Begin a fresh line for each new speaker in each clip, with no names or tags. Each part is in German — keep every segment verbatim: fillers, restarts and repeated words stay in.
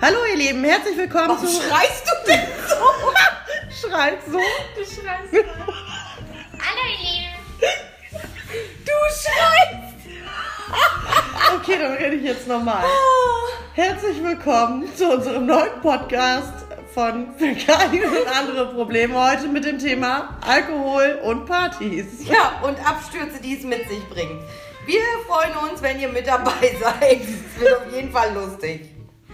Hallo ihr Lieben, herzlich willkommen
Warum
zu...
schreist du denn so?
Schreit so?
Du schreist so.
Hallo ihr Lieben.
Du schreist.
Okay, dann rede ich jetzt nochmal. Herzlich willkommen zu unserem neuen Podcast von Fäkalien und andere Probleme. Heute mit dem Thema Alkohol und Partys.
Ja, und Abstürze, die es mit sich bringt. Wir freuen uns, wenn ihr mit dabei seid. Es wird auf jeden Fall lustig.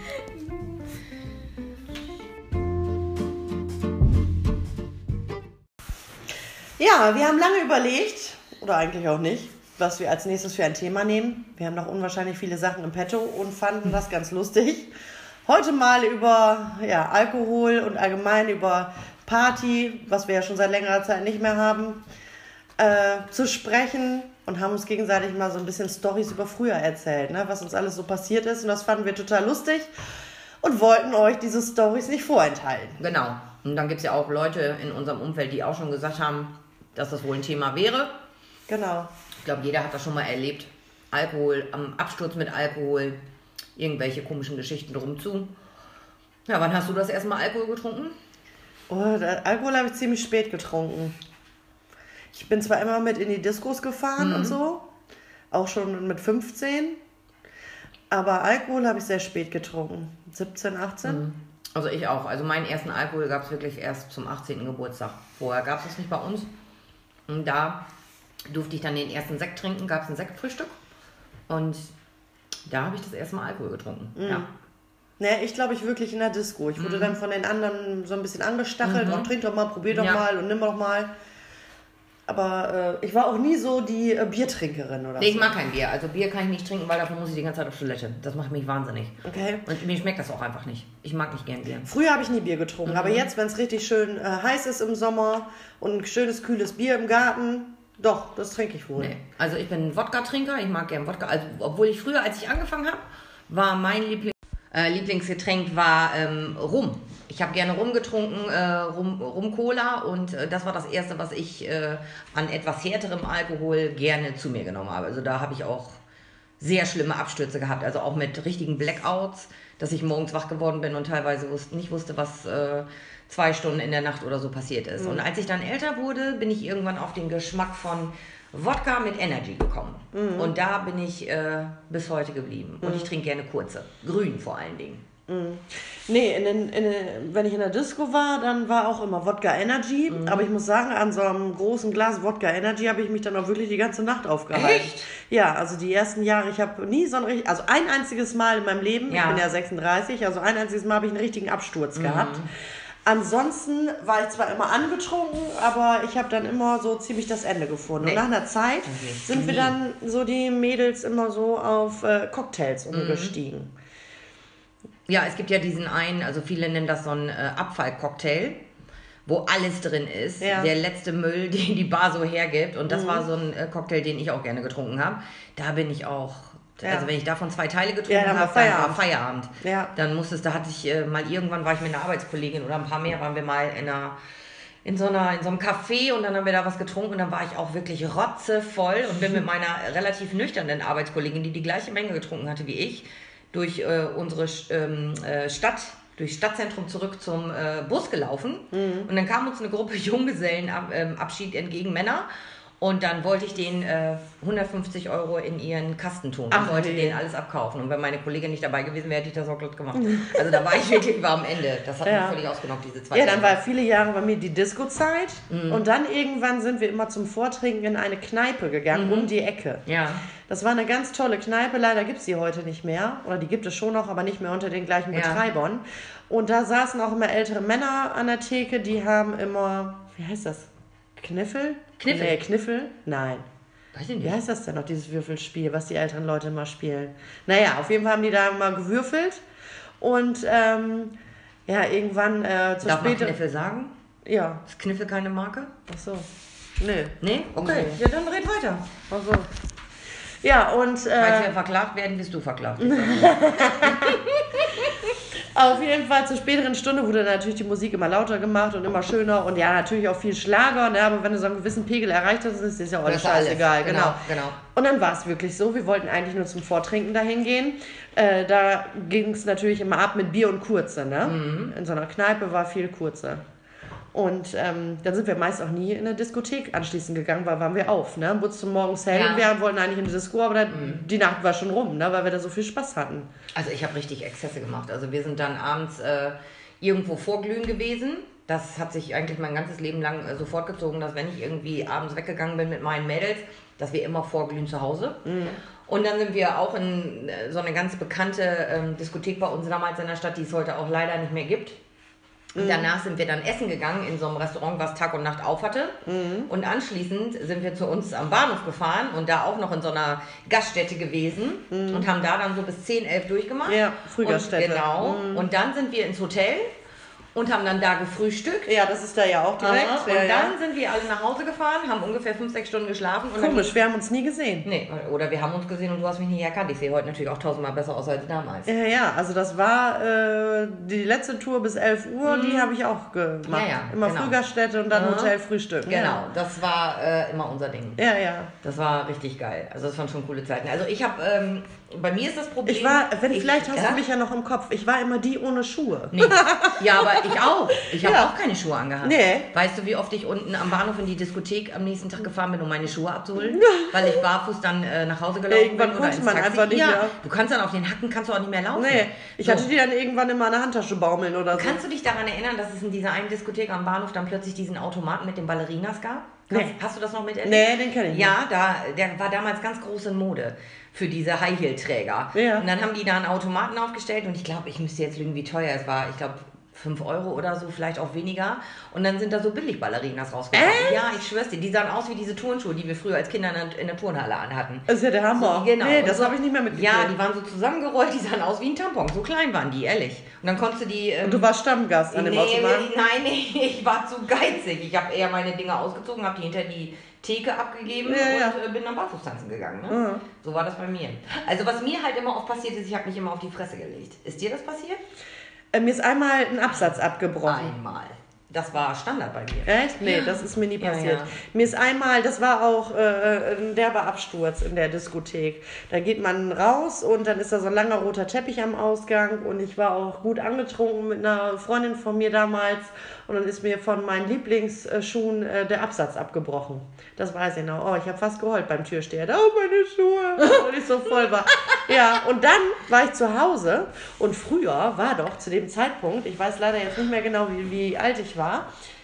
Ja, wir haben lange überlegt, oder eigentlich auch nicht, was wir als nächstes für ein Thema nehmen. Wir haben noch unwahrscheinlich viele Sachen im Petto und fanden das ganz lustig. Heute mal über ja, Alkohol und allgemein über Party, was wir ja schon seit längerer Zeit nicht mehr haben, äh, zu sprechen und haben uns gegenseitig mal so ein bisschen Storys über früher erzählt, ne, was uns alles so passiert ist. Und das fanden wir total lustig und wollten euch diese Storys nicht vorenthalten.
Genau. Und dann gibt es ja auch Leute in unserem Umfeld, die auch schon gesagt haben, dass das wohl ein Thema wäre.
Genau.
Ich glaube, jeder hat das schon mal erlebt. Alkohol, am Absturz mit Alkohol, irgendwelche komischen Geschichten drum zu. Ja, wann hast du das erste Mal Alkohol getrunken?
Oh, der Alkohol habe ich ziemlich spät getrunken. Ich bin zwar immer mit in die Diskos gefahren mhm. und so, auch schon mit fünfzehn, aber Alkohol habe ich sehr spät getrunken. siebzehn, achtzehn?
Mhm. Also ich auch. Also meinen ersten Alkohol gab es wirklich erst zum achtzehnten Geburtstag. Vorher gab es das nicht bei uns. Und da durfte ich dann den ersten Sekt trinken, gab es ein Sektfrühstück. Und da habe ich das erste Mal Alkohol getrunken.
Mhm.
Ja.
Ne, ich glaube, ich wirklich in der Disco. Ich wurde mhm. dann von den anderen so ein bisschen angestachelt. Mhm. Oh, trink doch mal, probier doch
ja.
mal und nimm doch mal. Aber äh, ich war auch nie so die äh, Biertrinkerin oder
nee,
so.
Ich mag kein Bier. Also Bier kann ich nicht trinken, weil dafür muss ich die ganze Zeit auf Toilette. Das macht mich wahnsinnig.
Okay.
Und mir schmeckt das auch einfach nicht. Ich mag nicht gern Bier.
Früher habe ich nie Bier getrunken, mhm. aber jetzt, wenn es richtig schön äh, heiß ist im Sommer und ein schönes, kühles Bier im Garten, doch, das trinke ich wohl.
Nee. Also ich bin Wodka-Trinker, ich mag gern Wodka. Also, obwohl ich früher, als ich angefangen habe, war mein Liebling, äh, Lieblingsgetränk war ähm, Rum. Ich habe gerne Rum getrunken, äh, Rum, Rum-Cola und äh, das war das Erste, was ich äh, an etwas härterem Alkohol gerne zu mir genommen habe. Also da habe ich auch sehr schlimme Abstürze gehabt, also auch mit richtigen Blackouts, dass ich morgens wach geworden bin und teilweise wusste, nicht wusste, was äh, zwei Stunden in der Nacht oder so passiert ist. Mhm. Und als ich dann älter wurde, bin ich irgendwann auf den Geschmack von Wodka mit Energy gekommen. Mhm. Und da bin ich äh, bis heute geblieben. Und mhm. ich trinke gerne kurze, grün vor allen Dingen.
Mm. Nee, in den, in den, wenn ich in der Disco war, dann war auch immer Wodka Energy. Mm. Aber ich muss sagen, an so einem großen Glas Wodka Energy habe ich mich dann auch wirklich die ganze Nacht aufgehalten.
Echt?
Ja, also die ersten Jahre, ich habe nie so ein richtig, also ein einziges Mal in meinem Leben, ja. Ich bin ja sechsunddreißig, also ein einziges Mal habe ich einen richtigen Absturz mm. gehabt. Ansonsten war ich zwar immer angetrunken, aber ich habe dann immer so ziemlich das Ende gefunden. Nee. Und nach einer Zeit okay. sind wir dann so die Mädels immer so auf äh, Cocktails umgestiegen. Mm.
Ja, es gibt ja diesen einen, also viele nennen das so einen äh, Abfallcocktail, wo alles drin ist. Ja. Der letzte Müll, den die Bar so hergibt. Und das mhm. war so ein äh, Cocktail, den ich auch gerne getrunken habe. Da bin ich auch, ja. also wenn ich davon zwei Teile getrunken ja, habe, dann war Feierabend. Ja. Dann musstest, da hatte ich äh, mal irgendwann, war ich mit einer Arbeitskollegin oder ein paar mehr, waren wir mal in einer, in so einer, in so einem Café und dann haben wir da was getrunken und dann war ich auch wirklich rotzevoll und bin mit meiner relativ nüchternen Arbeitskollegin, die die gleiche Menge getrunken hatte wie ich, durch äh, unsere ähm, äh, Stadt, durchs Stadtzentrum zurück zum äh, Bus gelaufen. Mhm. Und dann kam uns eine Gruppe Junggesellenabschied ähm, entgegen, Männer. Und dann wollte ich denen äh, hundertfünfzig Euro in ihren Kasten tun. Ich wollte denen alles abkaufen. Und wenn meine Kollegin nicht dabei gewesen wäre, hätte ich das auch glatt gemacht. Also da war ich wirklich war am Ende. Das hat ja. mich völlig ausgenockt, diese zwei
Ja, dann war viele Jahre bei mir die Disco-Zeit. Mhm. Und dann irgendwann sind wir immer zum Vortrinken in eine Kneipe gegangen, mhm. um die Ecke. Ja. Das war eine ganz tolle Kneipe. Leider gibt es die heute nicht mehr. Oder die gibt es schon noch, aber nicht mehr unter den gleichen ja. Betreibern. Und da saßen auch immer ältere Männer an der Theke. Die haben immer, wie heißt das? Kniffel?
Kniffel?
Nee, Kniffel? Nein.
Weiß ich nicht.
Wie heißt das denn noch, dieses Würfelspiel, was die älteren Leute immer spielen? Naja, auf jeden Fall haben die da immer gewürfelt. Und ähm, ja, irgendwann äh, zur
Darf
später...
man Kniffel sagen?
Ja.
Ist Kniffel keine Marke?
Ach so. Nee.
Nee? Okay.
Nee.
Ja, dann red weiter.
Ach so. Ja, und... Äh,
Falls wir verklagt werden, bist du verklagt.
Auf jeden Fall zur späteren Stunde wurde natürlich die Musik immer lauter gemacht und immer schöner und ja, natürlich auch viel Schlager, ne? Aber wenn du so einen gewissen Pegel erreicht hast, ist es ja auch alles scheißegal. Genau, genau, genau. Und dann war es wirklich so, wir wollten eigentlich nur zum Vortrinken dahin gehen. Äh, da ging es natürlich immer ab mit Bier und Kurze, ne? Mhm. In so einer Kneipe war viel Kurze. Und ähm, dann sind wir meist auch nie in eine Diskothek anschließend gegangen, weil waren wir auf, ne? Wurde zum Morgens hell ja. und wir wollten eigentlich in die Disco, aber dann, mhm. die Nacht war schon rum, ne? Weil wir da so viel Spaß hatten.
Also ich habe richtig Exzesse gemacht. Also wir sind dann abends äh, irgendwo vorglühen gewesen. Das hat sich eigentlich mein ganzes Leben lang äh, so fortgezogen, dass wenn ich irgendwie abends weggegangen bin mit meinen Mädels, dass wir immer vorglühen zu Hause. Mhm. Und dann sind wir auch in äh, so eine ganz bekannte ähm, Diskothek bei uns damals in der Stadt, die es heute auch leider nicht mehr gibt. Und danach sind wir dann essen gegangen in so einem Restaurant, was Tag und Nacht auf hatte. Mhm. Und anschließend sind wir zu uns am Bahnhof gefahren und da auch noch in so einer Gaststätte gewesen mhm. und haben da dann so bis zehn, elf durchgemacht.
Ja, Frühgaststätte.
Und, genau. Mhm. Und dann sind wir ins Hotel und haben dann da gefrühstückt.
Ja, das ist da ja auch direkt.
Aha. Und
ja,
dann
ja.
sind wir alle nach Hause gefahren, haben ungefähr fünf, sechs Stunden geschlafen. Und
Komisch,
dann,
wir haben uns nie gesehen.
Nee, oder wir haben uns gesehen und du hast mich nicht erkannt. Ich sehe heute natürlich auch tausendmal besser aus als damals.
Ja, ja, also das war äh, die letzte Tour bis elf Uhr, mhm. die habe ich auch gemacht. Ja, ja, immer genau. Frühgaststätte und dann mhm. Hotel Frühstück.
Genau, ja. das war äh, immer unser Ding.
Ja, ja.
Das war richtig geil. Also das waren schon coole Zeiten. Also ich habe, ähm, bei mir ist das Problem...
Ich war, wenn ich, vielleicht hast ja? du mich ja noch im Kopf, ich war immer die ohne Schuhe.
Nee. Ja, aber ich auch. Ich habe
ja.
auch keine Schuhe angehabt.
Nee.
Weißt du, wie oft ich unten am Bahnhof in die Diskothek am nächsten Tag gefahren bin, um meine Schuhe abzuholen? Weil ich barfuß dann äh, nach Hause gelaufen
irgendwann
bin
oder ins man Taxi. Einfach nicht
ja,
mehr.
Du kannst dann auf den Hacken kannst du auch nicht mehr laufen.
Nee, ich so. hatte die dann irgendwann in meiner Handtasche baumeln oder so.
Kannst du dich daran erinnern, dass es in dieser einen Diskothek am Bahnhof dann plötzlich diesen Automaten mit den Ballerinas gab? Kannst, nee. Hast du das noch miterlebt?
Nee, den kenne ich nicht.
Ja, da, der war damals ganz groß in Mode für diese High-Heel-Träger.
Ja.
Und dann haben die da einen Automaten aufgestellt und ich glaube, ich müsste jetzt lügen, wie teuer es war. Ich glaube, fünf Euro oder so, vielleicht auch weniger. Und dann sind da so Billig-Ballerinas rausgekommen.
Echt?
Ja, ich schwör's dir, die sahen aus wie diese Turnschuhe, die wir früher als Kinder in der, in der Turnhalle anhatten.
Das ist ja der Hammer.
So, genau.
Nee, das
so,
habe ich nicht mehr mitgekriegt.
Ja, die waren so zusammengerollt, die sahen aus wie ein Tampon. So klein waren die, ehrlich. Und dann konntest du die... Ähm,
und du warst Stammgast an dem
nee,
Automaten?
Nein, nee, ich war zu geizig. Ich habe eher meine Dinger ausgezogen, habe die hinter die Theke abgegeben
ja,
und
ja.
äh, bin dann barfuß tanzen gegangen. Ne?
Mhm.
So war das bei mir. Also was mir halt immer oft passiert ist, ich habe mich immer auf die Fresse gelegt. Ist dir das passiert?
Äh, mir ist einmal ein Absatz abgebrochen.
Einmal. Das war Standard bei mir.
Echt? Nee, ja. das ist mir nie passiert.
Ja, ja.
Mir ist einmal, das war auch äh, ein derber Absturz in der Diskothek. Da geht man raus und dann ist da so ein langer roter Teppich am Ausgang und ich war auch gut angetrunken mit einer Freundin von mir damals und dann ist mir von meinen Lieblingsschuhen äh, der Absatz abgebrochen. Das weiß ich noch. Oh, ich habe fast geheult beim Türsteher. Da oh, meine Schuhe, weil ich so voll war. Ja, und dann war ich zu Hause und früher war doch zu dem Zeitpunkt, ich weiß leider jetzt nicht mehr genau, wie, wie alt ich war,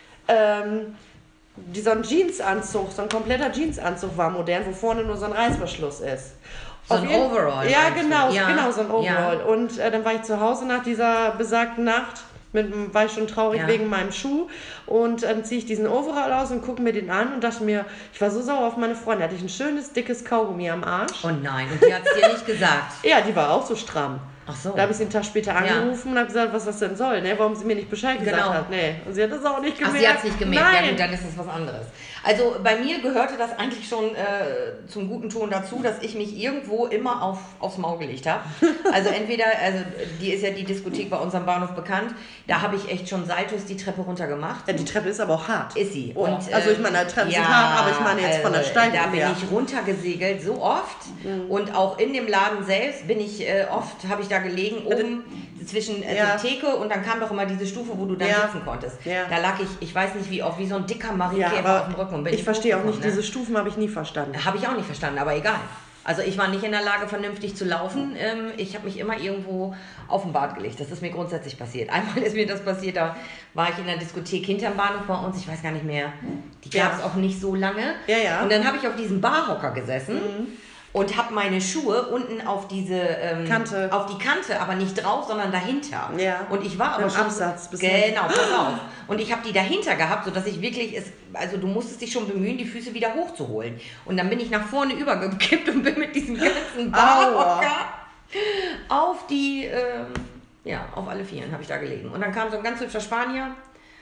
ähm, dieser Jeansanzug, so ein kompletter Jeansanzug war modern, wo vorne nur so ein Reißverschluss ist.
So ein Overall.
Ja, genau,
ja.
genau, so ein Overall.
Ja.
Und äh, dann war ich zu Hause nach dieser besagten Nacht. Mit, war ich schon traurig ja. wegen meinem Schuh und dann ähm, ziehe ich diesen Overall aus und gucke mir den an und dachte mir, ich war so sauer auf meine Freundin, hatte ich ein schönes, dickes Kaugummi am Arsch.
Oh nein, und die hat es dir nicht gesagt?
Ja, die war auch so stramm.
Ach so.
Da habe ich sie einen Tag später angerufen ja. und habe gesagt, was das denn soll, ne? Warum sie mir nicht Bescheid gesagt
genau.
hat. Nee. Und sie hat das auch nicht gemerkt.
Ach, sie hat es nicht gemerkt,
Nein.
ja gut, dann ist es was anderes. Also bei mir gehörte das eigentlich schon äh, zum guten Ton dazu, dass ich mich irgendwo immer auf, aufs Maul gelegt habe. Also entweder, also die ist ja die Diskothek bei unserem Bahnhof bekannt, da habe ich echt schon Saltos die Treppe runter gemacht.
Ja, die Treppe ist aber auch hart.
Ist sie.
Oh.
Und,
also ich meine, die Treppe
ja,
ist hart, aber ich meine jetzt von der Steigung
Da bin
her.
ich runtergesegelt, so oft. Mhm. Und auch in dem Laden selbst bin ich äh, oft, habe ich da gelegen, oben zwischen äh,
ja.
der Theke und dann kam doch immer diese Stufe, wo du dann
ja.
sitzen konntest.
Ja.
Da lag ich, ich weiß nicht wie oft, wie so ein dicker Marienkäfer
ja,
auf dem Rücken. Und bin
ich verstehe auch nicht,
ne?
diese Stufen habe ich nie verstanden.
Habe ich auch nicht verstanden, aber egal. Also ich war nicht in der Lage, vernünftig zu laufen. Ähm, ich habe mich immer irgendwo auf den Bart gelegt. Das ist mir grundsätzlich passiert. Einmal ist mir das passiert, da war ich in der Diskothek hinterm Bahnhof bei uns. Ich weiß gar nicht mehr, die gab es ja. auch nicht so lange.
Ja, ja.
Und dann habe ich auf diesem Barhocker gesessen. Mhm. Und habe meine Schuhe unten auf diese ähm,
Kante.
auf die Kante, aber nicht drauf, sondern dahinter.
Ja.
Und ich war aber
Im
schon
Absatz.
Genau, pass auf. Und ich habe die dahinter gehabt, sodass ich wirklich es, also du musstest dich schon bemühen, die Füße wieder hochzuholen. Und dann bin ich nach vorne übergekippt und bin mit diesem ganzen Barhocker auf die, ähm, ja, auf alle Vieren habe ich da gelegen. Und dann kam so ein ganz hübscher Spanier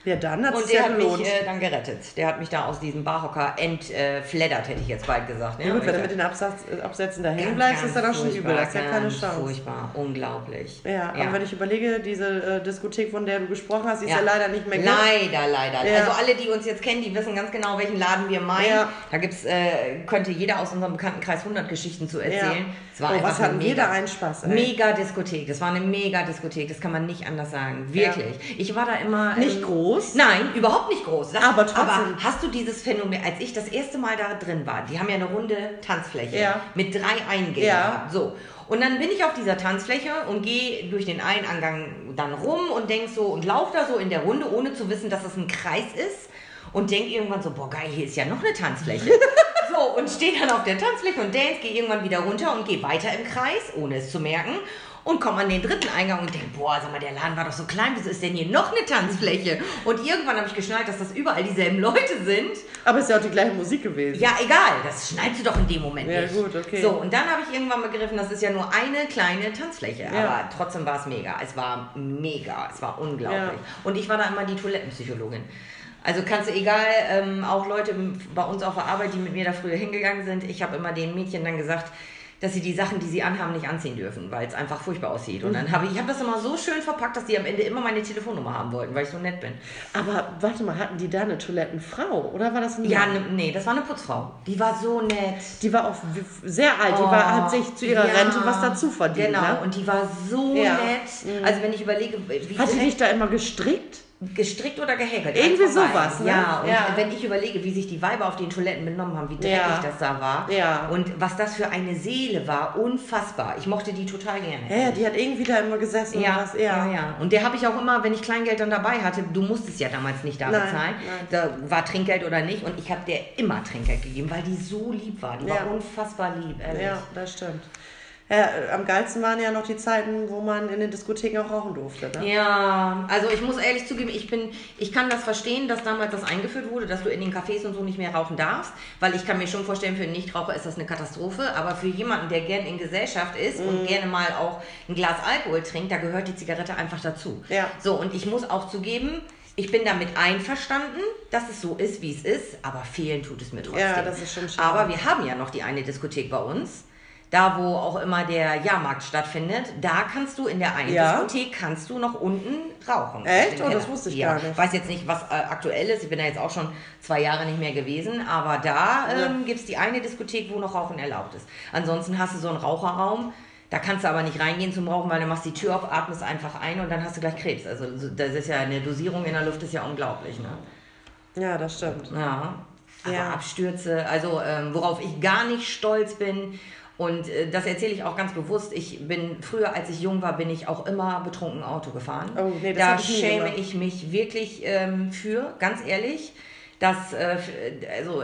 Ja, dann hat
Und
es
der
ja
hat
gelohnt.
mich äh, dann gerettet. Der hat mich da aus diesem Barhocker entfleddert, hätte ich jetzt bald gesagt. Ne?
Ja gut, wenn
ich
du mit den Absatz, Absätzen da hängen
ganz,
bleibst,
ganz
ist dann auch schon übel. Das ist ja keine
ganz
Chance.
Furchtbar, unglaublich.
Ja,
Ja.
aber wenn ich überlege, diese äh, Diskothek, von der du gesprochen hast, die
Ja.
ist ja leider nicht mehr gibt.
Leider, leider.
Ja.
Also alle, die uns jetzt kennen, die wissen ganz genau, welchen Laden wir meinen.
Ja.
Da gibt's, äh, könnte jeder aus unserem Bekanntenkreis hundert Geschichten zu erzählen.
Ja.
Es war
Oh,
einfach
was hatten
eine
wir
mega,
da einen Spaß, ey.
Mega Diskothek. Das war eine mega Diskothek. Das kann man nicht anders sagen. Wirklich. Ja. Ich war da immer...
Nicht
ähm,
groß?
Nein, überhaupt nicht groß. Das,
aber trotzdem.
Aber hast du dieses Phänomen, als ich das erste Mal da drin war, die haben ja eine runde Tanzfläche
ja.
mit drei Eingängen
ja.
gehabt. So. Und dann bin ich auf dieser Tanzfläche und gehe durch den einen Eingang dann rum und denk so und laufe da so in der Runde, ohne zu wissen, dass es ein Kreis ist. Und denk irgendwann so, boah geil, hier ist ja noch eine Tanzfläche. So, und stehe dann auf der Tanzfläche und dance, gehe irgendwann wieder runter und gehe weiter im Kreis, ohne es zu merken. Und komme an den dritten Eingang und denke, boah, sag mal, der Laden war doch so klein, wieso ist denn hier noch eine Tanzfläche? Und irgendwann habe ich geschnallt, dass das überall dieselben Leute sind.
Aber es ist ja auch die gleiche Musik gewesen.
Ja, egal, das schnallst du doch in dem Moment
ja,
nicht.
Gut, okay.
So, und dann habe ich irgendwann begriffen, das ist ja nur eine kleine Tanzfläche.
Ja.
Aber trotzdem war es mega. Es war mega, es war unglaublich. Ja. Und ich war da immer die Toilettenpsychologin. Also kannst du, egal, ähm, auch Leute bei uns auf der Arbeit, die mit mir da früher hingegangen sind, ich habe immer den Mädchen dann gesagt, dass sie die Sachen, die sie anhaben, nicht anziehen dürfen, weil es einfach furchtbar aussieht. Und dann habe ich, ich habe das immer so schön verpackt, dass die am Ende immer meine Telefonnummer haben wollten, weil ich so nett bin.
Aber warte mal, hatten die da eine Toilettenfrau oder war das ein
Ja, ne, nee, das war eine Putzfrau. Die war so nett.
Die war auch sehr alt, oh, die war, hat sich zu ihrer ja, Rente was dazu verdient.
Genau,
ne?
und die war so ja. nett. Also wenn ich überlege... Wie
hat sie dich da immer gestrickt?
Gestrickt oder gehäkelt.
Irgendwie sowas, ne?
Ja, und
ja.
wenn ich überlege, wie sich die Weiber auf den Toiletten benommen haben, wie dreckig
ja.
das da war
ja.
und was das für eine Seele war, unfassbar. Ich mochte die total gerne.
Ja, die hat irgendwie da immer gesessen.
Ja,
und was, ja.
ja, ja. Und der habe ich auch immer, wenn ich Kleingeld dann dabei hatte, du musstest ja damals nicht da
nein,
bezahlen,
nein.
da war Trinkgeld oder nicht und ich habe der immer Trinkgeld gegeben, weil die so lieb war. Die
ja.
war unfassbar lieb, ehrlich.
Ja, das stimmt. Ja, am geilsten waren ja noch die Zeiten, wo man in den Diskotheken auch rauchen durfte. Ne?
Ja, also ich muss ehrlich zugeben, ich bin, ich kann das verstehen, dass damals das eingeführt wurde, dass du in den Cafés und so nicht mehr rauchen darfst, weil ich kann mir schon vorstellen, für einen Nichtraucher ist das eine Katastrophe, aber für jemanden, der gern in Gesellschaft ist mm. und gerne mal auch ein Glas Alkohol trinkt, da gehört die Zigarette einfach dazu.
Ja.
So, und ich muss auch zugeben, ich bin damit einverstanden, dass es so ist, wie es ist, aber fehlen tut es mir trotzdem.
Ja, das ist schon schade.
Aber wir haben ja noch die eine Diskothek bei uns. Da, wo auch immer der Jahrmarkt stattfindet, da kannst du in der einen
ja.
Diskothek kannst du noch unten rauchen.
Echt? Oh, das wusste ich
ja.
gar nicht.
Ich weiß jetzt nicht, was äh, aktuell ist. Ich bin da jetzt auch schon zwei Jahre nicht mehr gewesen. Aber da ähm, ja. gibt es die eine Diskothek, wo noch Rauchen erlaubt ist. Ansonsten hast du so einen Raucherraum. Da kannst du aber nicht reingehen zum Rauchen, weil du machst die Tür auf, atmest einfach ein und dann hast du gleich Krebs. Also das ist ja eine Dosierung in der Luft, ist ja unglaublich. Ne?
Ja, das stimmt.
Ja, aber
ja.
Abstürze, also ähm, worauf ich gar nicht stolz bin, und äh, das erzähle ich auch ganz bewusst. Ich bin, früher als ich jung war, bin ich auch immer betrunken Auto gefahren.
Oh, nee, das
da
ich nie
schäme
gemacht.
ich mich wirklich ähm, für, ganz ehrlich. Dass, äh, also,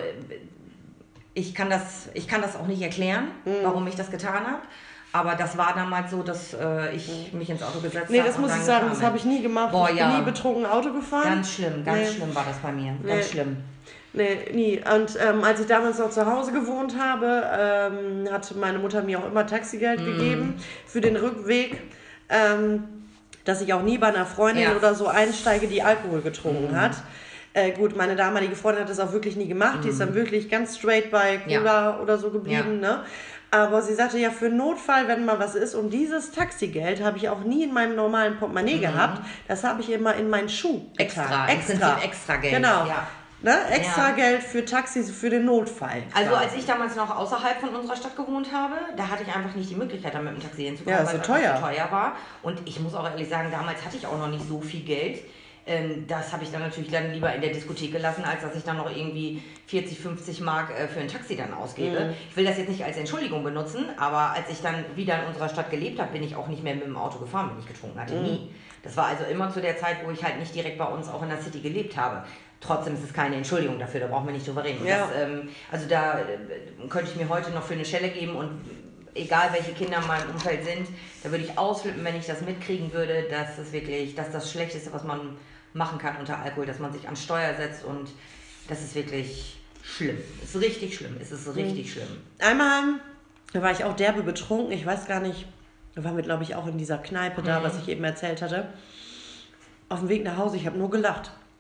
ich kann, das, ich kann das auch nicht erklären, mhm. warum ich das getan habe. Aber das war damals so, dass äh, ich mich ins Auto gesetzt habe.
Nee, das muss ich sagen, das habe ich nie gemacht.
Boah,
ich
ja.
bin nie betrunken Auto gefahren.
Ganz schlimm, ganz
nee.
schlimm war das bei mir.
Nee.
Ganz schlimm.
Nee, nie. Und ähm, als ich damals noch zu Hause gewohnt habe, ähm, hat meine Mutter mir auch immer Taxigeld mm. gegeben für den Rückweg, ähm, dass ich auch nie bei einer Freundin ja. oder so einsteige, die Alkohol getrunken mm. hat. Äh, gut, meine damalige Freundin hat das auch wirklich nie gemacht. Mm. Die ist dann wirklich ganz straight bei Cola ja. oder so geblieben, ja. ne? Aber sie sagte ja, für Notfall, wenn mal was ist, und dieses Taxigeld habe ich auch nie in meinem normalen Portemonnaie mm. gehabt. Das habe ich immer in meinen Schuh
getan. Extra,
extra.
extra Geld.
Genau.
Ja.
Ne? Extra
ja.
Geld für Taxis, für den Notfall.
Also als ich damals noch außerhalb von unserer Stadt gewohnt habe, da hatte ich einfach nicht die Möglichkeit, da mit dem Taxi hinzukommen,
ja,
weil
so
es
teuer.
so teuer war. Und ich muss auch ehrlich sagen, damals hatte ich auch noch nicht so viel Geld. Das habe ich dann natürlich dann lieber in der Diskothek gelassen, als dass ich dann noch irgendwie vierzig, fünfzig Mark für ein Taxi dann ausgebe. Mhm. Ich will das jetzt nicht als Entschuldigung benutzen, aber als ich dann wieder in unserer Stadt gelebt habe, bin ich auch nicht mehr mit dem Auto gefahren, wenn ich getrunken hatte. Mhm. Nie. Das war also immer zu der Zeit, wo ich halt nicht direkt bei uns auch in der City gelebt habe. Trotzdem ist es keine Entschuldigung dafür, da brauchen wir nicht drüber reden.
Ja.
Das, ähm, also da äh, könnte ich mir heute noch für eine Schelle geben und egal welche Kinder in meinem Umfeld sind, da würde ich ausflippen, wenn ich das mitkriegen würde, dass es wirklich, dass das Schlechteste, was man machen kann unter Alkohol, dass man sich an Steuer setzt und das ist wirklich schlimm. Es ist richtig schlimm, es ist richtig mhm. schlimm.
Einmal, da war ich auch derbe betrunken, ich weiß gar nicht, da waren wir glaube ich auch in dieser Kneipe da, mhm. was ich eben erzählt hatte. Auf dem Weg nach Hause, ich habe nur gelacht.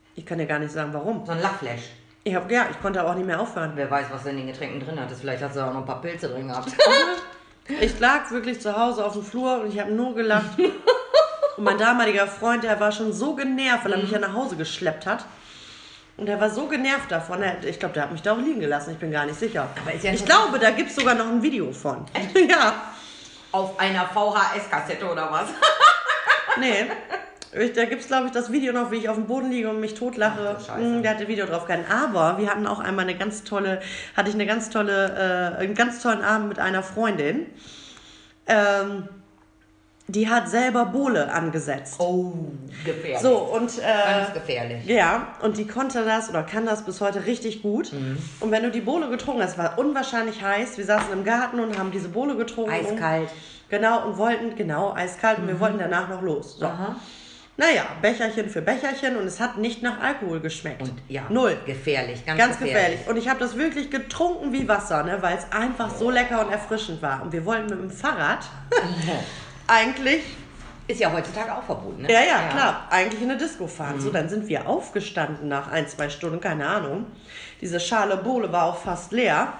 Ich kann dir gar nicht sagen, warum.
So ein Lachflash.
Ich hab, ja, ich konnte aber auch nicht mehr aufhören.
Wer weiß, was in den Getränken drin hat. Vielleicht hat sie auch noch ein paar Pilze drin gehabt.
Ich lag wirklich zu Hause auf dem Flur und ich habe nur gelacht. Und mein damaliger Freund, der war schon so genervt, weil er mich ja nach Hause geschleppt hat. Und er war so genervt davon. Er, ich glaube, der hat mich da auch liegen gelassen. Ich bin gar nicht sicher.
Aber ist ja
ich glaube, da gibt es sogar noch ein Video von. Ja.
Auf einer V H S-Kassette oder was?
Nee. Ich, da gibt es, glaube ich, das Video noch, wie ich auf dem Boden liege und mich totlache.
Ach,
mm, der hat ein Video drauf gehalten. Aber wir hatten auch einmal eine ganz tolle, hatte ich eine ganz tolle, äh, einen ganz tollen Abend mit einer Freundin. Ähm, die hat selber Bohle angesetzt.
Oh, gefährlich.
So, und, äh,
Ganz gefährlich.
Ja, und die konnte das oder kann das bis heute richtig gut. Mhm. Und wenn du die Bohle getrunken hast, war unwahrscheinlich heiß. Wir saßen im Garten und haben diese Bohle getrunken.
Eiskalt.
Und, genau, und wollten, genau, eiskalt. Mhm. Und wir wollten danach noch los. So. Aha. Naja, Becherchen für Becherchen und es hat nicht nach Alkohol geschmeckt.
Und ja,
null.
Gefährlich, ganz,
ganz
gefährlich.
gefährlich. Und ich habe das wirklich getrunken wie Wasser, ne, weil es einfach so lecker und erfrischend war. Und wir wollten mit dem Fahrrad eigentlich...
Ist ja heutzutage auch verboten, ne?
Ja, ja, ja, klar. Eigentlich in eine Disco fahren. Mhm. So, dann sind wir aufgestanden nach ein, zwei Stunden, keine Ahnung. Diese Schale Bohle war auch fast leer.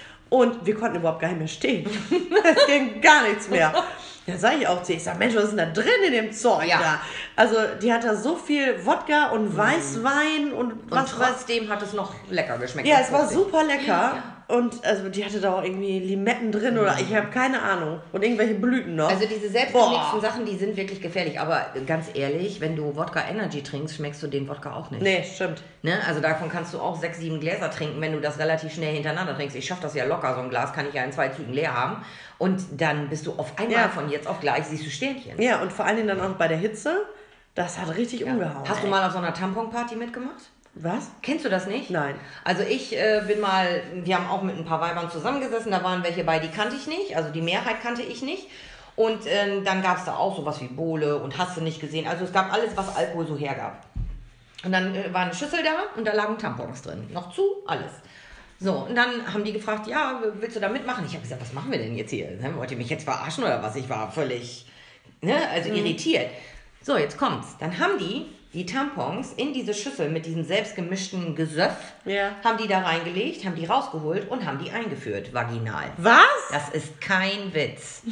Und wir konnten überhaupt gar nicht mehr stehen. Es ging gar nichts mehr. Dann sage ich auch zu ihr, ich sage, Mensch, was ist denn da drin in dem Zeug
ja.
da? Also die hat da so viel Wodka und Weißwein und, und was.
Und trotzdem was, hat es noch lecker geschmeckt.
Ja, es war super lecker. Ja. Und also die hatte da auch irgendwie Limetten drin oder ich habe keine Ahnung. Und irgendwelche Blüten noch.
Also diese selbstgemixten Sachen, die sind wirklich gefährlich. Aber ganz ehrlich, wenn du Wodka Energy trinkst, schmeckst du den Wodka auch nicht.
Nee, stimmt.
Ne? Also davon kannst du auch sechs, sieben Gläser trinken, wenn du das relativ schnell hintereinander trinkst. Ich schaffe das ja locker, so ein Glas kann ich ja in zwei Zügen leer haben. Und dann bist du auf einmal ja. von jetzt auf gleich, siehst du Sternchen.
Ja, und vor allen Dingen dann auch bei der Hitze, das hat richtig ja. umgehauen.
Hast
ey.
du mal auf so einer Tamponparty mitgemacht?
Was?
Kennst du das nicht?
Nein.
Also ich äh, bin mal, wir haben auch mit ein paar Weibern zusammengesessen, da waren welche bei, die kannte ich nicht, also die Mehrheit kannte ich nicht. Und äh, dann gab es da auch sowas wie Bohle und hast du nicht gesehen. Also es gab alles, was Alkohol so hergab. Und dann äh, war eine Schüssel da und da lagen Tampons drin. Noch zu, alles. So, und dann haben die gefragt, ja, willst du da mitmachen? Ich habe gesagt, was machen wir denn jetzt hier? Wollt ihr mich jetzt verarschen oder was? Ich war völlig, ne, also mhm. irritiert. So, jetzt kommt's. Dann haben die die Tampons in diese Schüssel mit diesem selbstgemischten Gesöff,
ja.
haben die da reingelegt, haben die rausgeholt und haben die eingeführt, vaginal.
Was?
Das ist kein Witz.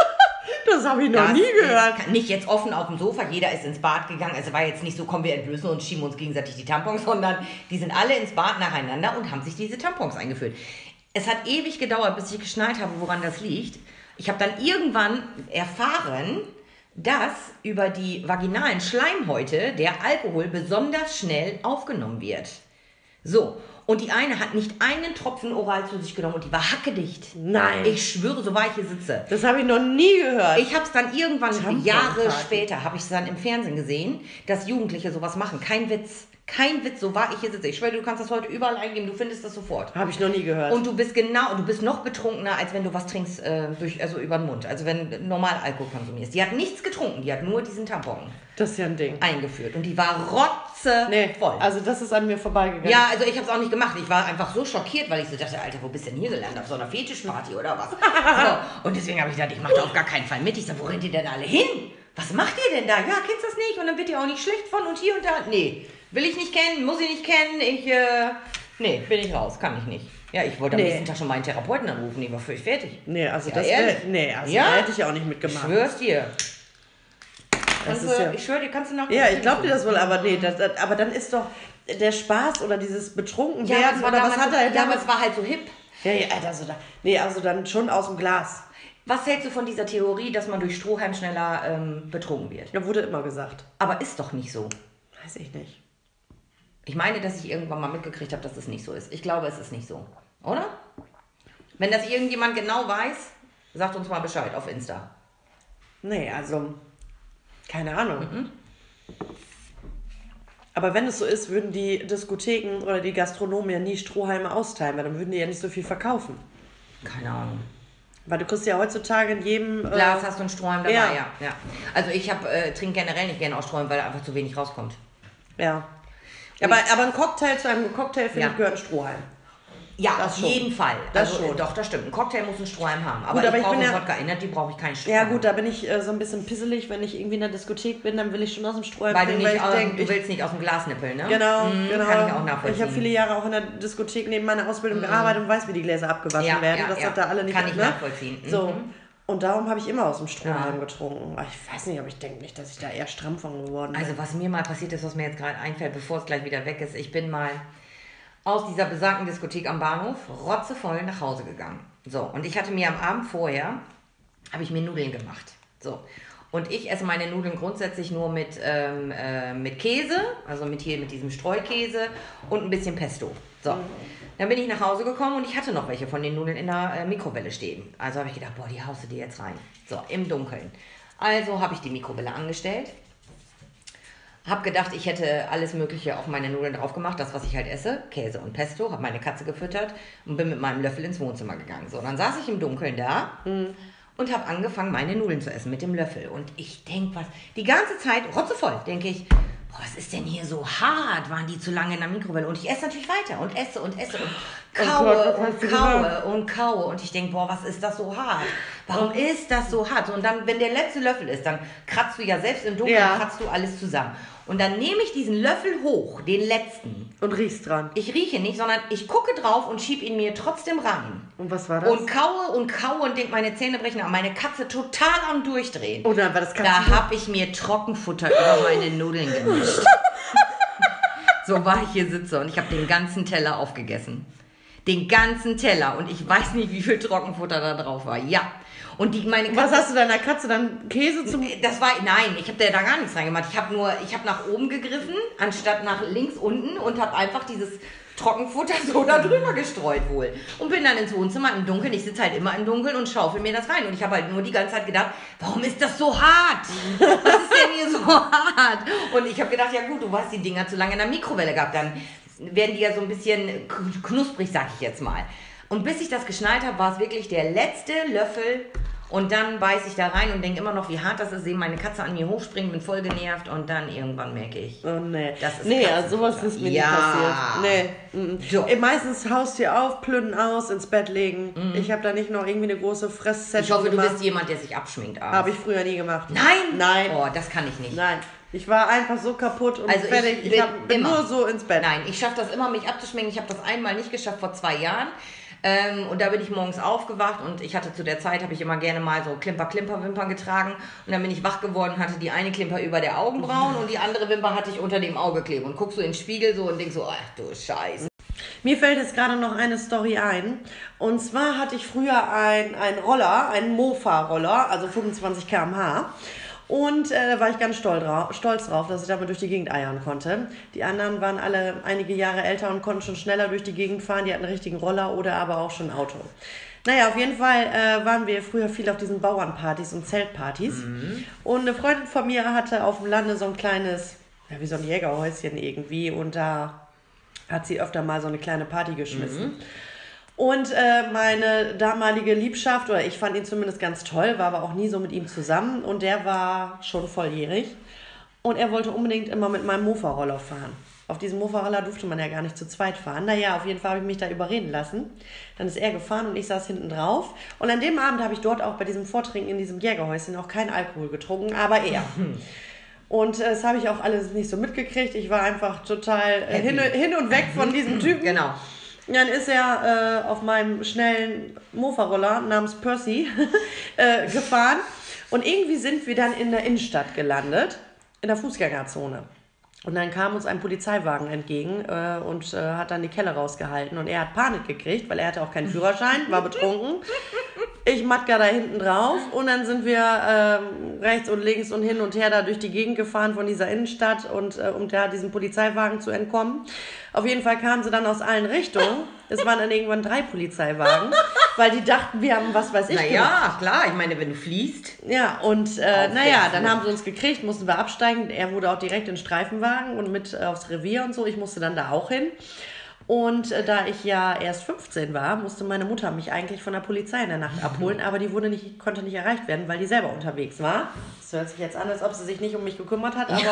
Das habe ich noch das nie gehört.
Ist nicht jetzt offen auf dem Sofa, jeder ist ins Bad gegangen. Es war jetzt nicht so, komm, wir entblößen und schieben uns gegenseitig die Tampons, sondern die sind alle ins Bad nacheinander und haben sich diese Tampons eingeführt. Es hat ewig gedauert, bis ich geschnallt habe, woran das liegt. Ich habe dann irgendwann erfahren, dass über die vaginalen Schleimhäute der Alkohol besonders schnell aufgenommen wird. So, und die eine hat nicht einen Tropfen oral zu sich genommen und die war hackedicht.
Nein.
Ich schwöre, so war ich hier sitze.
Das habe ich noch nie gehört.
Ich habe es dann irgendwann, Jahre später, habe ich es dann im Fernsehen gesehen, dass Jugendliche sowas machen. Kein Witz. Kein Witz, so war ich hier sitze. Ich schwöre, du kannst das heute überall eingeben, du findest das sofort.
Habe ich noch nie gehört.
Und du bist genau, du bist noch betrunkener, als wenn du was trinkst, äh, durch, also über den Mund. Also wenn du normal Alkohol konsumierst. Die hat nichts getrunken, die hat nur diesen Tampon.
Das ist ja ein Ding.
Eingeführt. Und die war rotze
nee, voll. Also das ist an mir vorbeigegangen.
Ja, also ich habe es auch nicht gemacht. Ich war einfach so schockiert, weil ich so dachte, Alter, wo bist du denn hier gelandet? Auf so einer Fetischparty oder was? So. Und deswegen habe ich gedacht, ich mache da auf gar keinen Fall mit. Ich sage, wo rennt ihr denn alle hin? Was macht ihr denn da? Ja, kennst du das nicht? Und dann wird ihr auch nicht schlecht von und hier und da. Nee. Will ich nicht kennen, muss ich nicht kennen, ich, äh, nee, bin ich raus, kann ich nicht. Ja, ich wollte am nee. nächsten Tag schon meinen Therapeuten anrufen, ich war völlig fertig.
Nee, also
ja,
das wär, nee, also ja? da hätte ich ja auch nicht mitgemacht.
Ich schwör's dir.
Das
also,
ist ja,
ich schwör dir, kannst du nach.
Ja, ich glaube dir das wohl, aber nee, das, das, aber dann ist doch der Spaß oder dieses Betrunkenwerden
ja,
oder was hat er
Ja, aber es war halt so hip.
Ja, ja, also da, nee, also dann schon aus dem Glas.
Was hältst du von dieser Theorie, dass man durch Strohhalm schneller ähm, betrogen wird?
Ja, wurde immer gesagt.
Aber ist doch nicht so.
Weiß ich nicht.
Ich meine, dass ich irgendwann mal mitgekriegt habe, dass es nicht so ist. Ich glaube, es ist nicht so. Oder? Wenn das irgendjemand genau weiß, sagt uns mal Bescheid auf Insta.
Nee, also, keine Ahnung. Mhm. Aber wenn es so ist, würden die Diskotheken oder die Gastronomen ja nie Strohhalme austeilen, weil dann würden die ja nicht so viel verkaufen.
Keine Ahnung.
Weil du kriegst ja heutzutage in jedem...
Glas äh, hast du einen Strohhalm dabei, ja. ja, ja. Also ich hab, äh, trinke generell nicht gerne aus Strohhalm, weil einfach zu wenig rauskommt.
Ja. Aber, aber ein Cocktail zu einem Cocktail, finde
ja.
ich, gehört ein Strohhalm.
Ja,
das
auf
schon.
jeden Fall.
Das
also,
schon.
Doch, das stimmt. Ein Cocktail muss einen Strohhalm haben. Aber,
gut, aber
ich brauche
ja,
Wodka Energy, brauche ich keinen Strohhalm.
Ja gut, da bin ich äh, so ein bisschen pisselig, wenn ich irgendwie in der Diskothek bin, dann will ich schon aus dem Strohhalm
weil trinken, du nicht,
weil ich
äh,
denk,
du
ich,
willst nicht aus dem Glas nippeln, ne?
Genau,
mhm,
genau.
Kann ich auch nachvollziehen.
Ich habe viele Jahre auch in der Diskothek neben meiner Ausbildung
mhm.
gearbeitet und weiß, wie die Gläser abgewaschen
ja,
werden.
Ja,
das
ja.
hat da alle nicht.
Kann ich
ne?
nachvollziehen. Mhm.
So. Und darum habe ich immer aus dem Strohhalm
ja.
getrunken. Ich weiß nicht, aber ich denke nicht, dass ich da eher stramm von geworden bin.
Also was mir mal passiert ist, was mir jetzt gerade einfällt, bevor es gleich wieder weg ist, ich bin mal aus dieser besagten Diskothek am Bahnhof rotzevoll nach Hause gegangen. So, und ich hatte mir am Abend vorher, habe ich mir Nudeln gemacht. So, und ich esse meine Nudeln grundsätzlich nur mit, ähm, äh, mit Käse, also mit hier mit diesem Streukäse und ein bisschen Pesto. So, mhm. Dann bin ich nach Hause gekommen und ich hatte noch welche von den Nudeln in der äh, Mikrowelle stehen. Also habe ich gedacht, boah, die haust du dir jetzt rein. So, im Dunkeln. Also habe ich die Mikrowelle angestellt. Hab gedacht, ich hätte alles Mögliche auf meine Nudeln drauf gemacht, das, was ich halt esse, Käse und Pesto, habe meine Katze gefüttert und bin mit meinem Löffel ins Wohnzimmer gegangen. So, dann saß ich im Dunkeln da mhm. und habe angefangen, meine Nudeln zu essen mit dem Löffel. Und ich denke, was, die ganze Zeit, rotzevoll, denke ich, boah, was ist denn hier so hart? Waren die zu lange in der Mikrowelle? Und ich esse natürlich weiter und esse und esse und kaue oh Gott, und kaue und kaue. Und ich denke, boah, was ist das so hart? Warum oh. ist das so hart? Und dann, wenn der letzte Löffel ist, dann kratzt du ja selbst im Dunkeln, ja. kratzt du alles zusammen. Und dann nehme ich diesen Löffel hoch, den letzten.
Und riechst dran.
Ich rieche nicht, sondern ich gucke drauf und schiebe ihn mir trotzdem rein.
Und was war das?
Und kaue und kaue und denke, meine Zähne brechen an. Meine Katze total am Durchdrehen.
Oh, dann war das
Da habe ich mir Trockenfutter über meine Nudeln gemischt. So war ich hier sitze und ich habe den ganzen Teller aufgegessen. Den ganzen Teller. Und ich weiß nicht, wie viel Trockenfutter da drauf war. Ja. Und die, meine Katze,
was hast du deiner Katze dann? Käse zum...
Das war, nein, ich habe da gar nichts reingemacht. Ich habe nur, ich habe nach oben gegriffen, anstatt nach links unten und habe einfach dieses Trockenfutter so da drüber gestreut wohl. Und bin dann ins Wohnzimmer im Dunkeln. Ich sitze halt immer im Dunkeln und schaufel mir das rein. Und ich habe halt nur die ganze Zeit gedacht, warum ist das so hart? Was ist denn hier so hart? Und ich habe gedacht, ja gut, du hast die Dinger zu lange in der Mikrowelle gehabt. Dann werden die ja so ein bisschen knusprig, sag ich jetzt mal. Und bis ich das geschnallt habe, war es wirklich der letzte Löffel. Und dann beiß ich da rein und denke immer noch, wie hart das ist. Sehe meine Katze an mir hochspringen, bin voll genervt. Und dann irgendwann merke ich,
oh nee,
das ist
nee, also sowas ist mir
ja.
nicht passiert. Nee. So. Meistens Haustier auf, plünden aus, ins Bett legen. Mhm. Ich habe da nicht noch irgendwie eine große Fresssession
Ich hoffe,
gemacht.
du bist jemand, der sich abschminkt.
Habe ich früher nie gemacht.
Nein?
Nein.
Oh, das kann ich nicht.
Nein. Ich war einfach so kaputt und
also
fertig.
Ich,
ich hab, bin
immer.
nur so ins Bett.
Nein, ich schaffe das immer, mich abzuschminken. Ich habe das einmal nicht geschafft vor zwei Jahren. Ähm, und da bin ich morgens aufgewacht und ich hatte zu der Zeit, habe ich immer gerne mal so Klimper-Klimper-Wimpern getragen und dann bin ich wach geworden, hatte die eine Klimper über der Augenbrauen und die andere Wimper hatte ich unter dem Auge kleben und guckst so in den Spiegel so und denkst so, ach du Scheiße.
Mir fällt jetzt gerade noch eine Story ein. Und zwar hatte ich früher einen Roller, einen Mofa-Roller, also fünfundzwanzig Kilometer pro Stunde. Und äh, da war ich ganz stolz drauf, stolz drauf, dass ich damit durch die Gegend eiern konnte. Die anderen waren alle einige Jahre älter und konnten schon schneller durch die Gegend fahren. Die hatten einen richtigen Roller oder aber auch schon ein Auto. Naja, auf jeden Fall äh, waren wir früher viel auf diesen Bauernpartys und Zeltpartys. Mhm. Und eine Freundin von mir hatte auf dem Lande so ein kleines, ja, wie so ein Jägerhäuschen irgendwie. Und da hat sie öfter mal so eine kleine Party geschmissen. Mhm. Und äh, meine damalige Liebschaft, oder ich fand ihn zumindest ganz toll, war aber auch nie so mit ihm zusammen. Und der war schon volljährig. Und er wollte unbedingt immer mit meinem Mofa-Roller fahren. Auf diesem Mofa-Roller durfte man ja gar nicht zu zweit fahren. Naja, auf jeden Fall habe ich mich da überreden lassen. Dann ist er gefahren und ich saß hinten drauf. Und an dem Abend habe ich dort auch bei diesem Vortrinken in diesem Jägerhäuschen auch keinen Alkohol getrunken, aber er. Und äh, das habe ich auch alles nicht so mitgekriegt. Ich war einfach total äh, hin, hin und weg von diesem Typen.
Genau.
Dann ist er äh, auf meinem schnellen Mofa-Roller namens Percy äh, gefahren. Und irgendwie sind wir dann in der Innenstadt gelandet, in der Fußgängerzone. Und dann kam uns ein Polizeiwagen entgegen äh, und äh, hat dann die Kelle rausgehalten. Und er hat Panik gekriegt, weil er hatte auch keinen Führerschein, war betrunken. Ich Matka da hinten drauf. Und dann sind wir äh, rechts und links und hin und her da durch die Gegend gefahren von dieser Innenstadt, und äh, um da diesem Polizeiwagen zu entkommen. Auf jeden Fall kamen sie dann aus allen Richtungen. Es waren dann irgendwann drei Polizeiwagen, weil die dachten, wir haben was weiß ich
naja, gemacht. Ja, klar, ich meine, wenn du fließt.
Ja, und äh, naja, dann haben sie uns gekriegt, mussten wir absteigen. Er wurde auch direkt in den Streifenwagen und mit äh, aufs Revier und so. Ich musste dann da auch hin. Und äh, da ich ja erst fünfzehn war, musste meine Mutter mich eigentlich von der Polizei in der Nacht abholen, aber die wurde nicht, konnte nicht erreicht werden, weil die selber unterwegs war. Das hört sich jetzt an, als ob sie sich nicht um mich gekümmert hat, aber ja.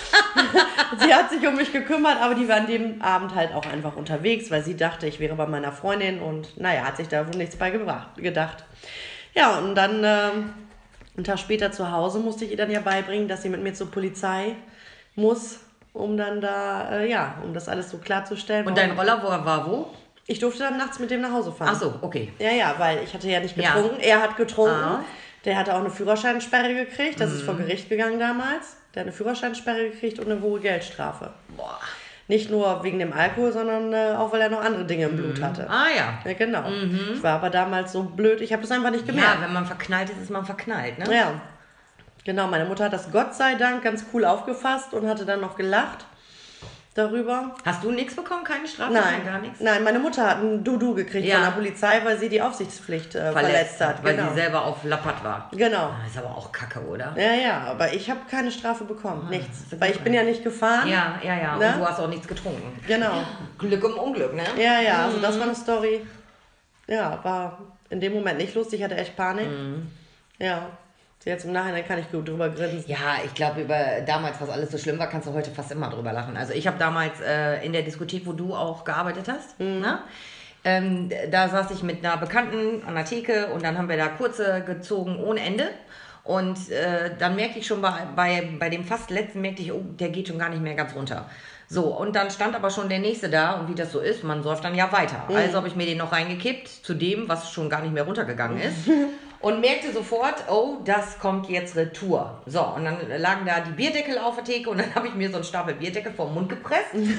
Sie hat sich um mich gekümmert, aber die war an dem Abend halt auch einfach unterwegs, weil sie dachte, ich wäre bei meiner Freundin und naja, hat sich da wohl nichts bei gedacht. Ja, und dann äh, einen Tag später zu Hause musste ich ihr dann ja beibringen, dass sie mit mir zur Polizei muss, um dann da, äh, ja, um das alles so klarzustellen.
Und dein Roller, wo er war, wo?
Ich durfte dann nachts mit dem nach Hause fahren.
Ach so, okay.
Ja, ja, weil ich hatte ja nicht getrunken. Ja. Er hat getrunken. Ah. Der hatte auch eine Führerscheinsperre gekriegt. Das mhm. ist vor Gericht gegangen damals. Der hat eine Führerscheinsperre gekriegt und eine hohe Geldstrafe. Boah. Nicht nur wegen dem Alkohol, sondern äh, auch, weil er noch andere Dinge im Blut
mhm.
hatte.
Ah ja.
Ja, genau. Mhm. Ich war aber damals so blöd, ich habe das einfach nicht gemerkt.
Ja, wenn man verknallt ist, ist man verknallt, ne?
Ja. Genau, meine Mutter hat das Gott sei Dank ganz cool aufgefasst und hatte dann noch gelacht darüber.
Hast du nichts bekommen? Keine Strafe?
Nein,
gar nichts?
Nein, meine Mutter hat ein Dudu gekriegt ja. von der Polizei, weil sie die Aufsichtspflicht äh, verletzt, verletzt hat.
Weil
genau.
sie selber auf Lappert war.
Genau.
Das ist aber auch Kacke, oder?
Ja, ja, aber ich habe keine Strafe bekommen, ah, nichts. Weil ich bin ja nicht gefahren.
Ja, ja, ja, ne? Und du hast auch nichts getrunken.
Genau.
Glück im Unglück, ne?
Ja, ja, also das war eine Story. Ja, war in dem Moment nicht lustig, ich hatte echt Panik. Mhm. Ja. Jetzt im Nachhinein kann ich gut drüber grinsen.
Ja, ich glaube, über damals, was alles so schlimm war, kannst du heute fast immer drüber lachen. Also ich habe damals äh, in der Diskothek, wo du auch gearbeitet hast, mhm. ne? ähm, da saß ich mit einer Bekannten an der Theke und dann haben wir da kurze gezogen ohne Ende. Und äh, dann merkte ich schon bei, bei, bei dem fast letzten, merkte ich, oh, der geht schon gar nicht mehr ganz runter. So, und dann stand aber schon der Nächste da und wie das so ist, man säuft dann ja weiter. Mhm. Also habe ich mir den noch reingekippt, zu dem, was schon gar nicht mehr runtergegangen ist. Und merkte sofort, oh, das kommt jetzt Retour. So, und dann lagen da die Bierdeckel auf der Theke und dann habe ich mir so einen Stapel Bierdeckel vor den Mund gepresst und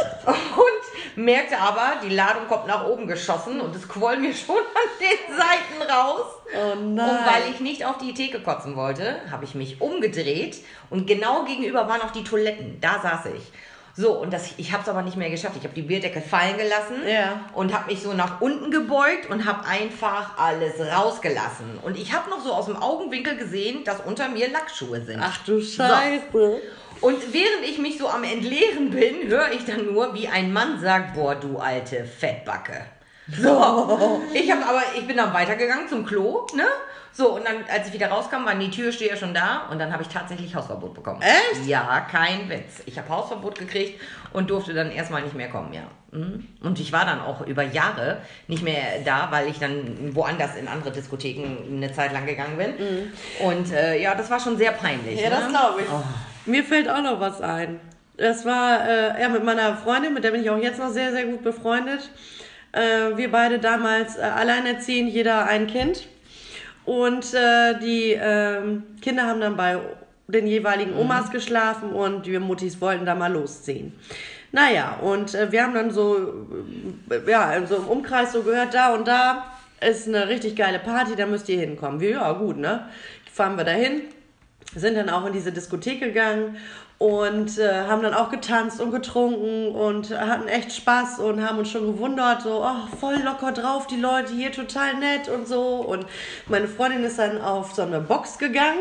merkte aber, die Ladung kommt nach oben geschossen und es quoll mir schon an den Seiten raus.
Oh nein.
Und weil ich nicht auf die Theke kotzen wollte, habe ich mich umgedreht und genau gegenüber waren auch die Toiletten. Da saß ich. So, und das, ich habe es aber nicht mehr geschafft. Ich habe die Bierdecke fallen gelassen
ja.
und habe mich so nach unten gebeugt und habe einfach alles rausgelassen. Und ich habe noch so aus dem Augenwinkel gesehen, dass unter mir Lackschuhe sind.
Ach du Scheiße.
So. Und während ich mich so am Entleeren bin, höre ich dann nur, wie ein Mann sagt, boah, du alte Fettbacke. So, ich habe aber, ich bin dann weitergegangen zum Klo, ne? So, und dann, als ich wieder rauskam, war die Türsteher schon da und dann habe ich tatsächlich Hausverbot bekommen.
Echt?
Ja, kein Witz. Ich habe Hausverbot gekriegt und durfte dann erstmal nicht mehr kommen, ja. Und ich war dann auch über Jahre nicht mehr da, weil ich dann woanders in andere Diskotheken eine Zeit lang gegangen bin. Mhm. Und äh, ja, das war schon sehr peinlich.
Ja,
ne?
das glaube ich.
Oh.
Mir fällt auch noch was ein. Das war äh, ja, mit meiner Freundin, mit der bin ich auch jetzt noch sehr, sehr gut befreundet. Äh, wir beide damals äh, alleinerziehend, jeder ein Kind. Und äh, die äh, Kinder haben dann bei den jeweiligen Omas mhm. geschlafen und wir Muttis wollten da mal losziehen. Naja, und äh, wir haben dann so, äh, ja, so im Umkreis so gehört, da und da ist eine richtig geile Party, da müsst ihr hinkommen. Wir, ja gut, ne? Fahren wir dahin, sind dann auch in diese Diskothek gegangen und äh, haben dann auch getanzt und getrunken und hatten echt Spaß und haben uns schon gewundert, so, oh, voll locker drauf, die Leute hier, total nett und so. Und meine Freundin ist dann auf so eine Box gegangen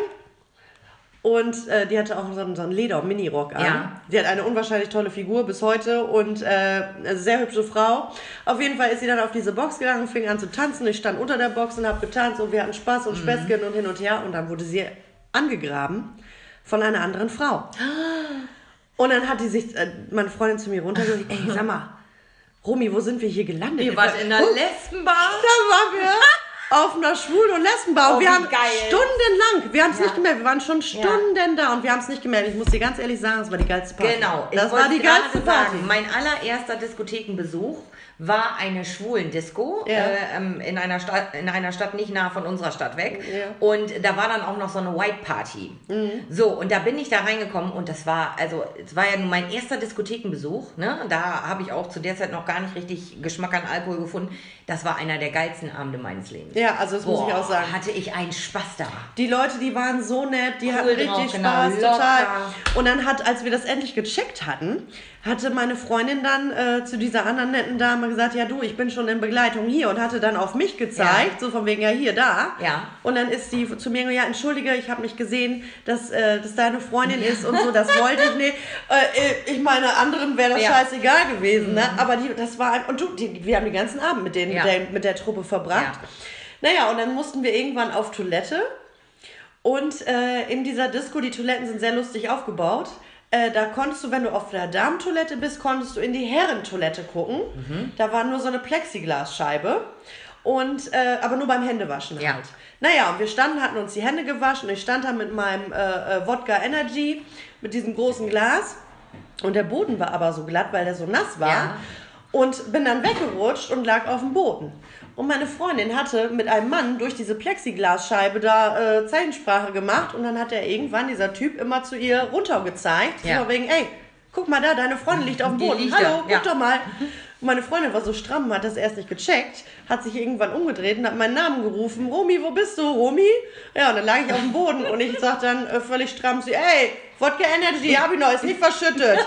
und äh, die hatte auch so einen, so einen Leder-Minirock an.
Ja.
Die hat eine unwahrscheinlich tolle Figur bis heute und äh, eine sehr hübsche Frau. Auf jeden Fall ist sie dann auf diese Box gegangen und fing an zu tanzen. Ich stand unter der Box und habe getanzt und wir hatten Spaß und Späßchen mhm. und hin und her und dann wurde sie angegraben von einer anderen Frau. Und dann hat die sich, äh, meine Freundin zu mir runtergegangen, ey, sag mal, Romy, wo sind wir hier gelandet?
Ihr wart in einer Lesbenbar?
Da waren wir auf einer Schwulen- und Lesbenbar.
Oh,
und wir haben
geil.
stundenlang, wir haben es
Ja.
nicht gemerkt, wir waren schon Stunden
Ja.
da und wir haben es nicht gemerkt. Ich muss dir ganz ehrlich sagen, es war die geilste Party.
Genau, ich
das war
wollte
die
gerade
geilste Party.
sagen, mein allererster Diskothekenbesuch war eine Schwulendisco
Ja.
äh, ähm, in einer Stadt, in einer Stadt nicht nah von unserer Stadt weg.
Ja.
Und da war dann auch noch so eine White Party.
Mhm.
So, und da bin ich da reingekommen und das war, also es war ja nun mein erster Diskothekenbesuch. Ne? Da habe ich auch zu der Zeit noch gar nicht richtig Geschmack an Alkohol gefunden. Das war einer der geilsten Abende meines Lebens.
Ja, also das
Boah,
muss ich auch sagen.
hatte ich einen Spaß da.
Die Leute, die waren so nett, die
Cool
hatten richtig
drauf,
Spaß,
genau,
total. Und dann hat, als wir das endlich gecheckt hatten, hatte meine Freundin dann äh, zu dieser anderen netten Dame gesagt, ja du, ich bin schon in Begleitung hier und hatte dann auf mich gezeigt, ja. so von wegen, ja hier, da.
Ja.
Und dann ist die zu mir gesagt, ja entschuldige, ich habe nicht gesehen, dass äh, das deine Freundin ist und so, das wollte ich nicht. Äh, ich meine, anderen wäre das ja. scheißegal gewesen, ne? Mhm. Aber die, das war, und du, die, wir haben den ganzen Abend mit, denen, ja. mit, der, mit der Truppe verbracht. Ja. Naja, und dann mussten wir irgendwann auf Toilette und äh, in dieser Disco, die Toiletten sind sehr lustig aufgebaut, äh, da konntest du, wenn du auf der Damentoilette bist, konntest du in die Herrentoilette gucken. Mhm. Da war nur so eine Plexiglasscheibe, und, äh, aber nur beim Händewaschen
ja.
halt. Naja, und wir standen, hatten uns die Hände gewaschen, ich stand da mit meinem äh, äh, Wodka Energy, mit diesem großen Glas, und der Boden war aber so glatt, weil der so nass war. Ja. Und bin dann weggerutscht und lag auf dem Boden. Und meine Freundin hatte mit einem Mann durch diese Plexiglasscheibe da äh, Zeichensprache gemacht. Und dann hat er irgendwann, dieser Typ, immer zu ihr runtergezeigt. Ja. So wegen, ey, guck mal da, deine Freundin liegt auf dem Boden. Hallo, guck ja. doch mal. Und meine Freundin war so stramm, hat das erst nicht gecheckt, hat sich irgendwann umgedreht und hat meinen Namen gerufen. Romy, wo bist du, Romy? Ja, und dann lag ich auf dem Boden und ich sag dann äh, völlig stramm zu ihr, ey, Wodka Energy, hab ich noch, ist nicht verschüttet.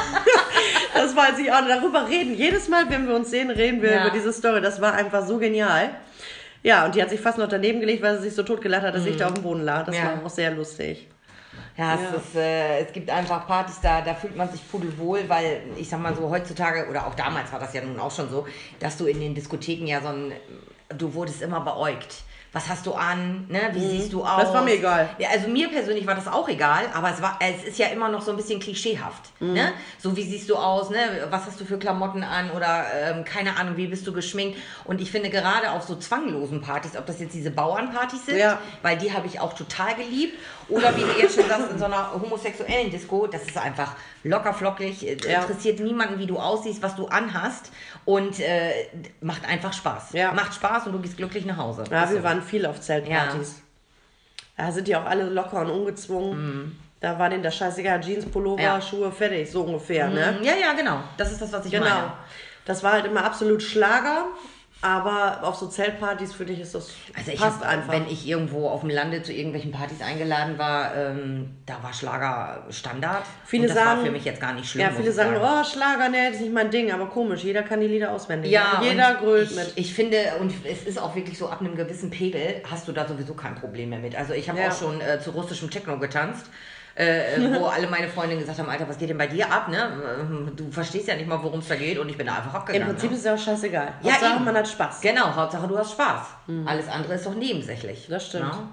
Das weiß ich auch. Darüber reden. Jedes Mal, wenn wir uns sehen, reden wir ja. über diese Story. Das war einfach so genial. Ja, und die hat sich fast noch daneben gelegt, weil sie sich so totgelacht hat, dass mhm. ich da auf dem Boden lag. Das ja. war auch sehr lustig.
Ja, es, ja. Ist, äh, es gibt einfach Partys, da, da fühlt man sich pudelwohl, weil ich sag mal so heutzutage, oder auch damals war das ja nun auch schon so, dass du in den Diskotheken ja so ein, du wurdest immer beäugt. Was hast du an? Ne? Wie mhm. siehst du aus?
Das war mir egal.
Ja, also mir persönlich war das auch egal, aber es war, es ist ja immer noch so ein bisschen klischeehaft. Mhm. Ne? So, wie siehst du aus? Ne? Was hast du für Klamotten an? Oder ähm, keine Ahnung, wie bist du geschminkt? Und ich finde gerade auf so zwanglosen Partys, ob das jetzt diese Bauernpartys sind, ja. weil die habe ich auch total geliebt. Oder wie du jetzt schon sagst, in so einer homosexuellen Disco, das ist einfach locker flockig, ja. interessiert niemanden, wie du aussiehst, was du anhast, und äh, macht einfach Spaß. Ja. Macht Spaß und du gehst glücklich nach Hause.
Ja, wir so. waren viel auf Zeltpartys. Ja. Da sind die auch alle locker und ungezwungen. Mhm. Da war denen das scheißegal, Jeans, Pullover, ja. Schuhe, fertig, so ungefähr. Mhm. Ne?
Ja, ja, genau. Das ist das, was ich
genau.
meine.
Das war halt immer absolut Schlager. Aber auf so Zeltpartys, für dich ist das
also ich
passt
hab,
einfach.
Wenn ich irgendwo auf dem Lande zu irgendwelchen Partys eingeladen war, ähm, da war Schlager Standard.
Viele
und das
sagen,
war für mich jetzt gar nicht schlimm.
Ja, viele sagen, sagen, oh, Schlager, ne, das ist nicht mein Ding. Aber komisch, jeder kann die Lieder auswendig.
Ja,
jeder grölt
ich,
mit.
Ich finde, und es ist auch wirklich so, ab einem gewissen Pegel hast du da sowieso kein Problem mehr mit. Also ich habe ja. auch schon äh, zu russischem Techno getanzt. Äh, wo alle meine Freundinnen gesagt haben, Alter, was geht denn bei dir ab, ne? Du verstehst ja nicht mal, worum es da geht, und ich bin da einfach abgegangen.
Im Prinzip
ne?
ist es auch scheißegal.
Ja,
Hauptsache,
eben.
man hat Spaß.
Genau, Hauptsache du hast Spaß. Mhm. Alles andere ist doch nebensächlich.
Das stimmt.
Ja?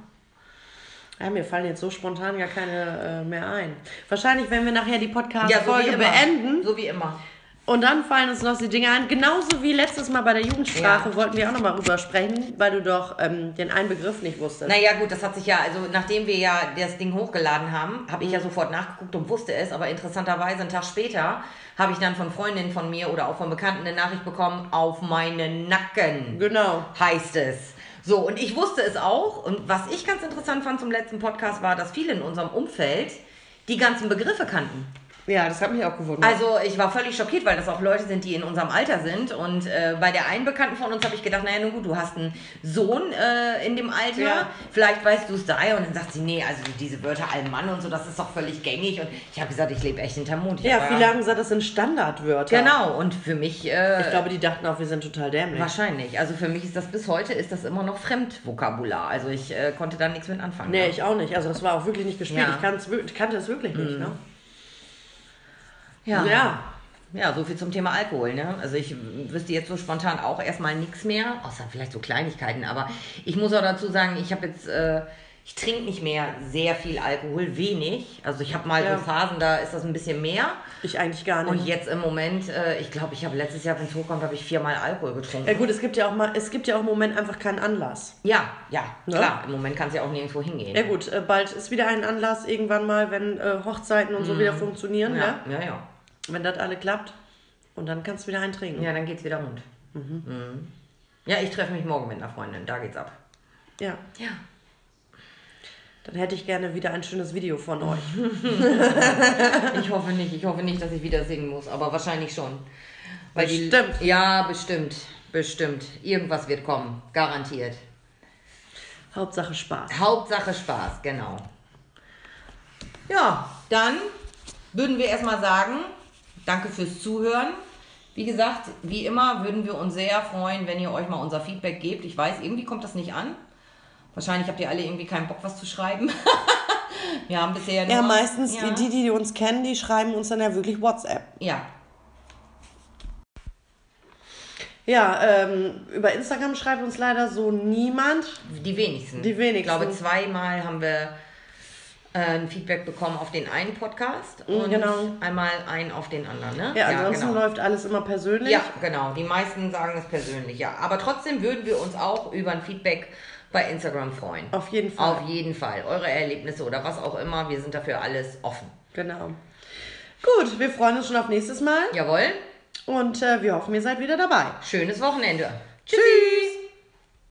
Ja, mir fallen jetzt so spontan gar keine äh, mehr ein. Wahrscheinlich, wenn wir nachher die Podcast-Folge
ja, so
beenden.
So wie immer.
Und dann fallen uns noch die Dinge ein. Genauso wie letztes Mal bei der Jugendsprache ja. wollten wir auch nochmal rüber sprechen, weil du doch ähm, den einen Begriff nicht wusstest.
Naja gut, das hat sich ja, also nachdem wir ja das Ding hochgeladen haben, habe ich mhm. ja sofort nachgeguckt und wusste es, aber interessanterweise einen Tag später habe ich dann von Freundinnen von mir oder auch von Bekannten eine Nachricht bekommen, auf meinen Nacken.
Genau.
Heißt es. So, und ich wusste es auch, und was ich ganz interessant fand zum letzten Podcast war, dass viele in unserem Umfeld die ganzen Begriffe kannten.
Ja, das hat mich auch gewundert.
Also ich war völlig schockiert, weil das auch Leute sind, die in unserem Alter sind. Und äh, bei der einen Bekannten von uns habe ich gedacht, naja, nun gut, du hast einen Sohn äh, in dem Alter, ja. vielleicht weißt du es da. Und dann sagt sie, nee, also diese Wörter Allmann und so, das ist doch völlig gängig. Und ich habe gesagt, ich lebe echt hinterm Mond. Ich
ja,
war,
viele haben gesagt, das sind Standardwörter.
Genau, und für mich... Äh,
ich glaube, die dachten auch, wir sind total dämlich.
Wahrscheinlich. Also für mich ist das bis heute, ist das immer noch Fremdvokabular. Also ich äh, konnte da nichts mit anfangen.
Nee,
ne?
ich auch nicht. Also das war auch wirklich nicht gespielt. Ja. Ich, kann's, ich kannte es wirklich nicht,
mhm.
ne?
Ja. ja. Ja, so viel zum Thema Alkohol, ne? Also ich wüsste jetzt so spontan auch erstmal nichts mehr, außer vielleicht so Kleinigkeiten, aber ich muss auch dazu sagen, ich habe jetzt, äh, ich trinke nicht mehr sehr viel Alkohol, wenig. Also ich habe mal ja. so Phasen, da ist das ein bisschen mehr.
Ich eigentlich gar nicht.
Und jetzt im Moment, äh, ich glaube, ich habe letztes Jahr, wenn es hochkommt, habe ich viermal Alkohol getrunken.
Ja gut, es gibt ja auch mal, es gibt ja auch im Moment einfach keinen Anlass.
Ja, ja, ne? Klar. Im Moment kann es ja auch nirgendwo hingehen.
Ja gut, äh, bald ist wieder ein Anlass, irgendwann mal, wenn äh, Hochzeiten und so mhm. wieder funktionieren,
ja,
ne?
Ja, ja.
Wenn das alle klappt. Und dann kannst du wieder einen trinken.
Ja, dann geht's wieder rund. Mhm. Mhm. Ja, ich treffe mich morgen mit einer Freundin. Da geht's ab.
Ja.
Ja.
Dann hätte ich gerne wieder ein schönes Video von euch.
Ich hoffe nicht. Ich hoffe nicht, dass ich wieder singen muss. Aber wahrscheinlich schon. Weil
bestimmt.
Die, ja, bestimmt. Bestimmt. Irgendwas wird kommen. Garantiert.
Hauptsache Spaß.
Hauptsache Spaß, genau. Ja, dann würden wir erstmal sagen, danke fürs Zuhören. Wie gesagt, wie immer würden wir uns sehr freuen, wenn ihr euch mal unser Feedback gebt. Ich weiß, irgendwie kommt das nicht an. Wahrscheinlich habt ihr alle irgendwie keinen Bock, was zu schreiben. Wir haben bisher nur...
Ja, meistens ja. Die, die uns kennen, die schreiben uns dann ja wirklich WhatsApp.
Ja.
Ja, ähm, über Instagram schreibt uns leider so niemand.
Die wenigsten.
Die wenigsten.
Ich glaube, zweimal haben wir äh, ein Feedback bekommen auf den einen Podcast und
genau.
einmal einen auf den anderen. Ne?
Ja, ansonsten ja, genau. läuft alles immer persönlich.
Ja, genau. Die meisten sagen es persönlich, ja. Aber trotzdem würden wir uns auch über ein Feedback bei Instagram freuen.
Auf jeden Fall.
Auf jeden Fall. Eure Erlebnisse oder was auch immer. Wir sind dafür alles offen.
Genau. Gut, wir freuen uns schon auf nächstes Mal.
Jawohl.
Und äh, wir hoffen, ihr seid wieder dabei.
Schönes Wochenende. Tschüss. Tschüss.